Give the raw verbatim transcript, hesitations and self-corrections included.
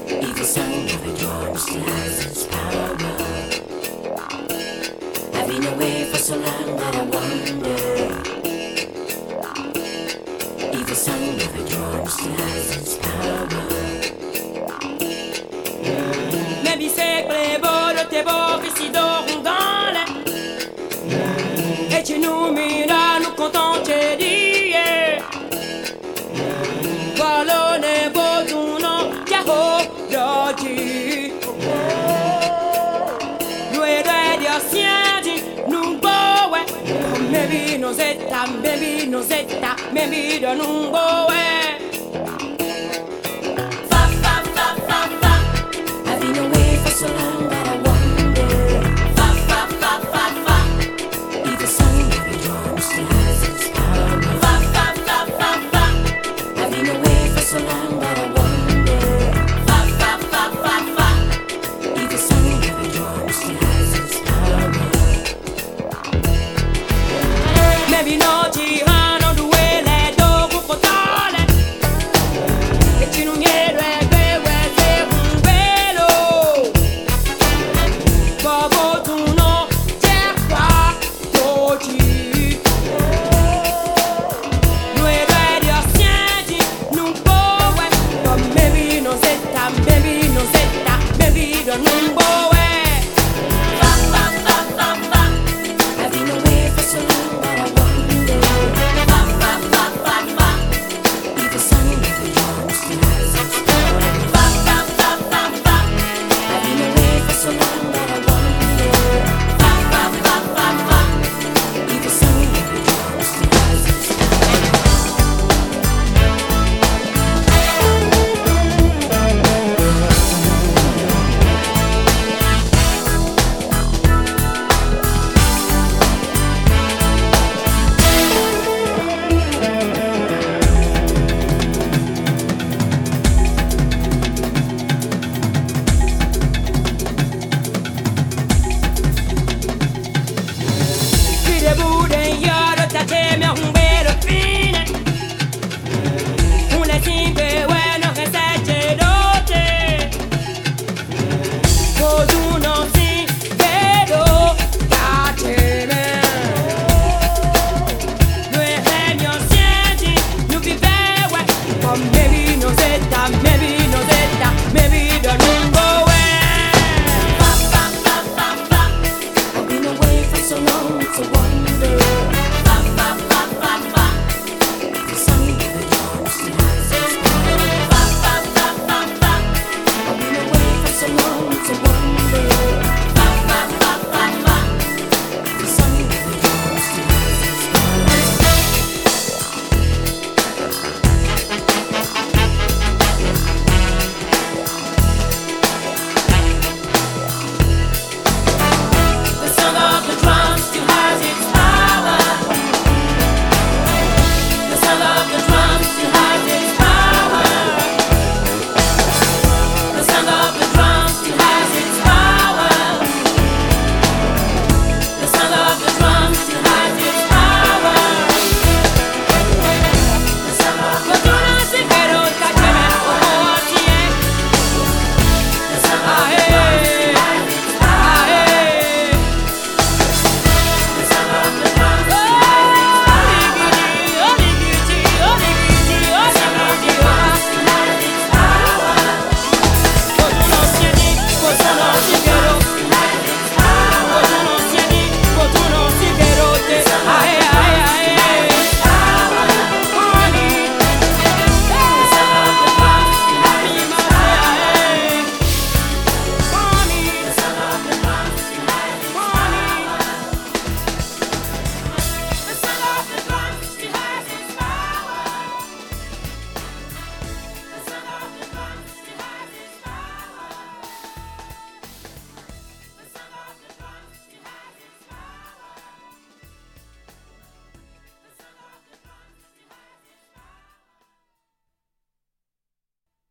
If the sound of a drum still has its power, I've been away for so long that I wonder if the sound of a drum still has its power. Maybe c'est que les beaux de tes beaux ici d'Orangale et tu nous mets à nous contenter d'hier. Voilà les beaux du nom Yahoo Dodi. Nous et les diosiens dit nous beaux ouais. Maybe nos états, maybe nos états, maybe de nous beaux ouais.